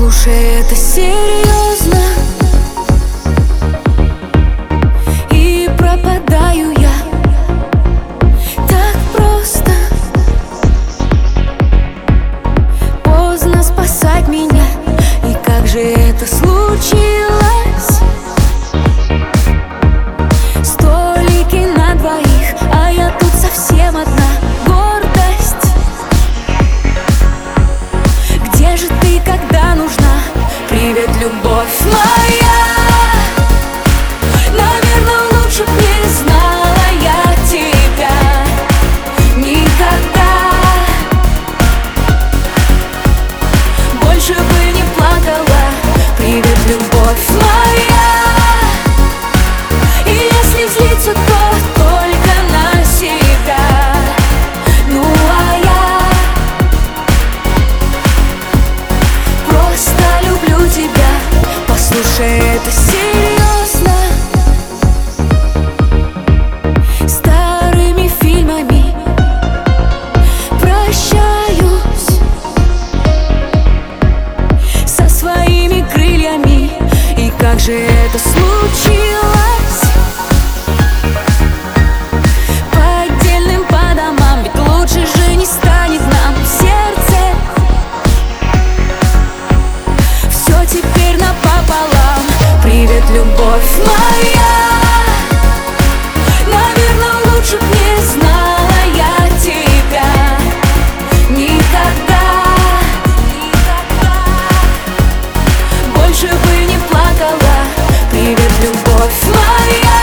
Послушай, это серьезно, и пропадаю я так просто. Поздно спасать меня, и как же это случилось? Столики на двоих, а я тут совсем одна. Гордость, где же ты, когда нужна? Привет, любовь моя. Наверное, лучше б не знала я тебя никогда. Больше бы не плакала. Привет, любовь моя. И если злиться, то только на себя. Ну а я просто люблю тебя. Послушай, это серьезно. Старыми фильмами прощаюсь со своими крыльями. И как же это случилось? По отдельным, по домам, ведь лучше же не станет нам. В сердце все теперь напополам. Привет, любовь моя. Наверное, лучше б не знала я тебя никогда. Больше бы не плакала. Привет, любовь моя.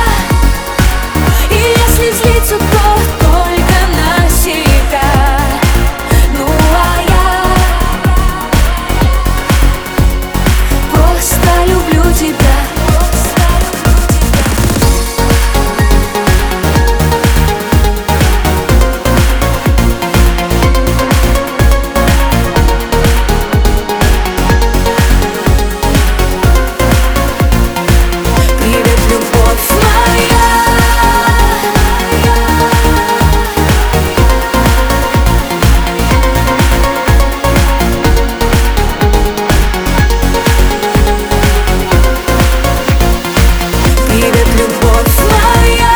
И если злиться, то только на себя. Ну а я просто люблю тебя. Привет, любовь моя. Привет, любовь моя.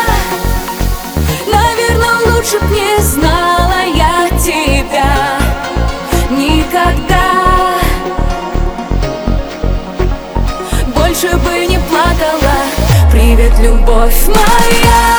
Наверное, лучше б не знала я тебя никогда. Больше бы не плакала. Привет, любовь моя.